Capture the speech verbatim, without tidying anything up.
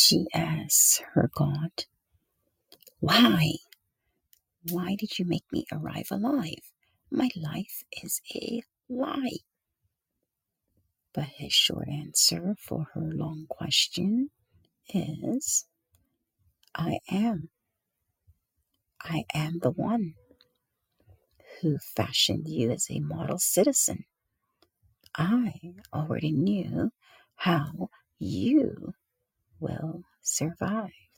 she asks her God. Why? Why did you make me arrive alive? My life is a lie. But his short answer for her long question is, I am. I am the one who fashioned you as a model citizen. I already knew how you will survive.